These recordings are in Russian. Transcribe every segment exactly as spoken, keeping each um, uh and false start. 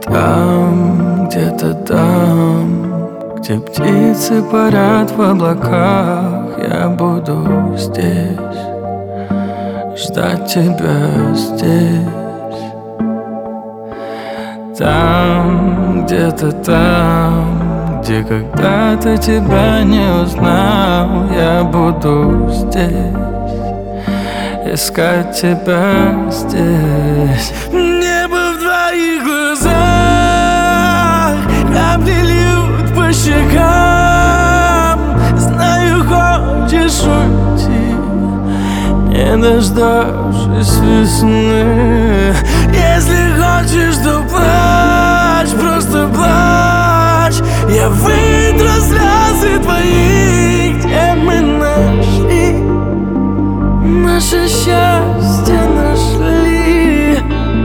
Там, где-то там, где птицы парят в облаках, я буду здесь, ждать тебя здесь. Там, где-то там, где когда-то тебя не узнал, я буду здесь, искать тебя здесь. Небо в твоих глазах, капли льют по щекам. Знаю, хочешь уйти, не дождавшись весны. Если хочешь, то плачь, просто плачь. Я вытру слезы твои, где мы нашли наше счастье, нашли.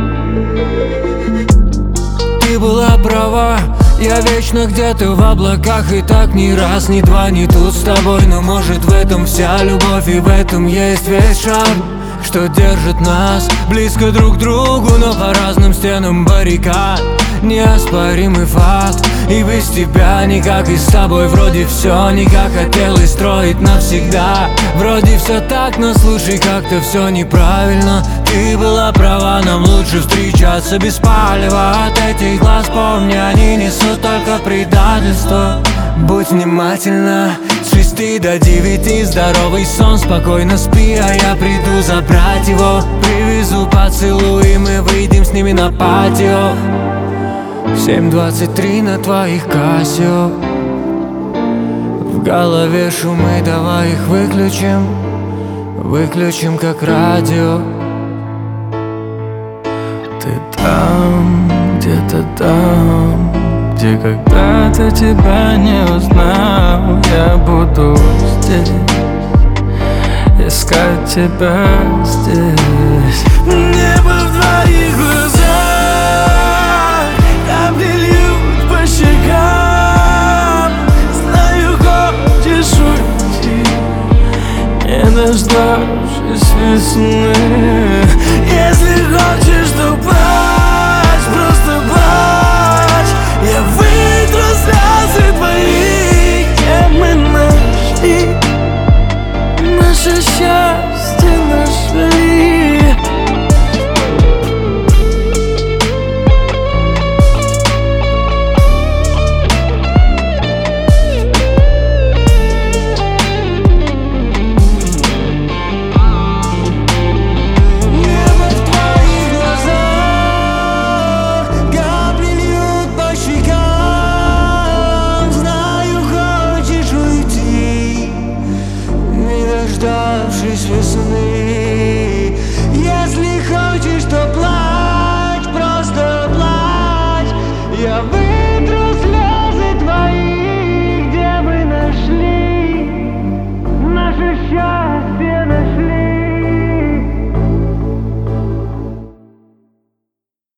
Ты была права, я вечно где-то в облаках. И так ни раз, ни два, ни тут с тобой. Но может в этом вся любовь, и в этом есть весь шарм, что держит нас близко друг к другу, но по разным стенам баррикад. Неоспоримый факт, и без тебя никак, и с тобой вроде все не как хотелось строить навсегда. Вроде все так, но слушай, как-то все неправильно. Ты была права, нам лучше встречаться без палева. От этих глаз помни, они несут только предательство. Будь внимательна, с шести до девяти здоровый сон, спокойно спи, а я приду забрать его. Привезу поцелуй, и мы выйдем с ними на патио. Семь двадцать три на твоих Кассио. В голове шумы, давай их выключим. Выключим как радио. Ты там, где-то там, где когда-то тебя не узнал, я буду здесь, искать тебя здесь. Небо в твоих глазах, капли льют по щекам. Знаю, хочешь уйти, не дождавшись весны. Если хочешь, то плачь, просто плачь. Я вытру слезы твои, где мы нашли наше счастье, нашли. Дождавшись